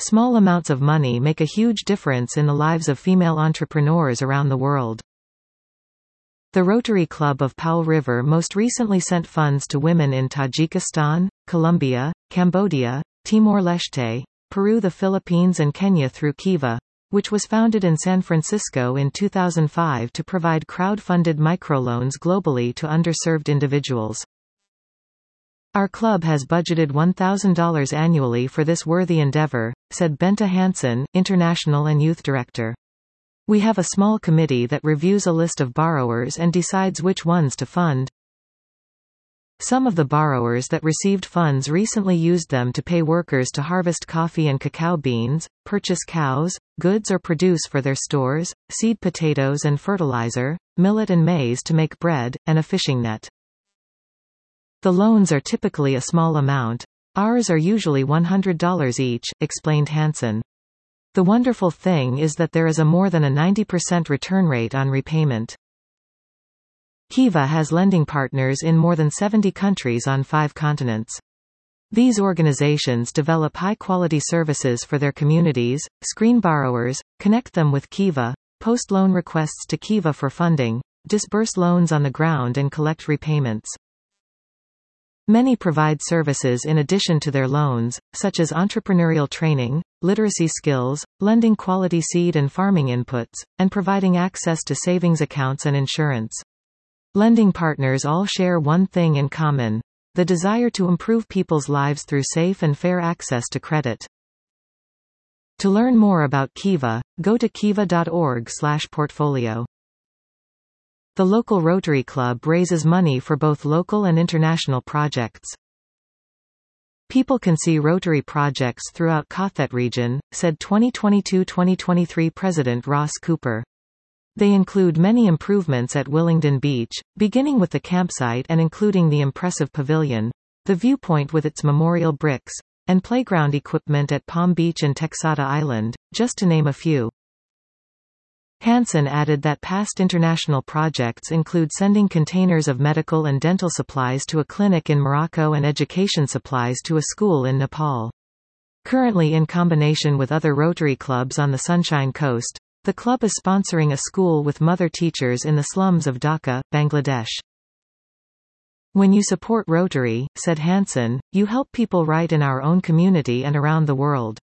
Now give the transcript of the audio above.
Small amounts of money make a huge difference in the lives of female entrepreneurs around the world. The Rotary Club of Powell River most recently sent funds to women in Tajikistan, Colombia, Cambodia, Timor-Leste, Peru, the Philippines and Kenya through Kiva, which was founded in San Francisco in 2005 to provide crowd-funded microloans globally to underserved individuals. Our club has budgeted $1,000 annually for this worthy endeavor, said Bente Hansen, International and Youth Director. We have a small committee that reviews a list of borrowers and decides which ones to fund. Some of the borrowers that received funds recently used them to pay workers to harvest coffee and cacao beans, purchase cows, goods or produce for their stores, seed potatoes and fertilizer, millet and maize to make bread, and a fishing net. The loans are typically a small amount. Ours are usually $100 each, explained Hansen. The wonderful thing is that there is a more than a 90% return rate on repayment. Kiva has lending partners in more than 70 countries on 5 continents. These organizations develop high-quality services for their communities, screen borrowers, connect them with Kiva, post loan requests to Kiva for funding, disburse loans on the ground and collect repayments. Many provide services in addition to their loans, such as entrepreneurial training, literacy skills, lending quality seed and farming inputs, and providing access to savings accounts and insurance. Lending partners all share one thing in common: the desire to improve people's lives through safe and fair access to credit. To learn more about Kiva, go to kiva.org/portfolio. The local Rotary Club raises money for both local and international projects. People can see Rotary projects throughout Kothet region, said 2022-2023 President Ross Cooper. They include many improvements at Willingdon Beach, beginning with the campsite and including the impressive pavilion, the viewpoint with its memorial bricks, and playground equipment at Palm Beach and Texada Island, just to name a few. Hansen added that past international projects include sending containers of medical and dental supplies to a clinic in Morocco and education supplies to a school in Nepal. Currently, in combination with other Rotary clubs on the Sunshine Coast, the club is sponsoring a school with mother teachers in the slums of Dhaka, Bangladesh. When you support Rotary, said Hansen, you help people right in our own community and around the world.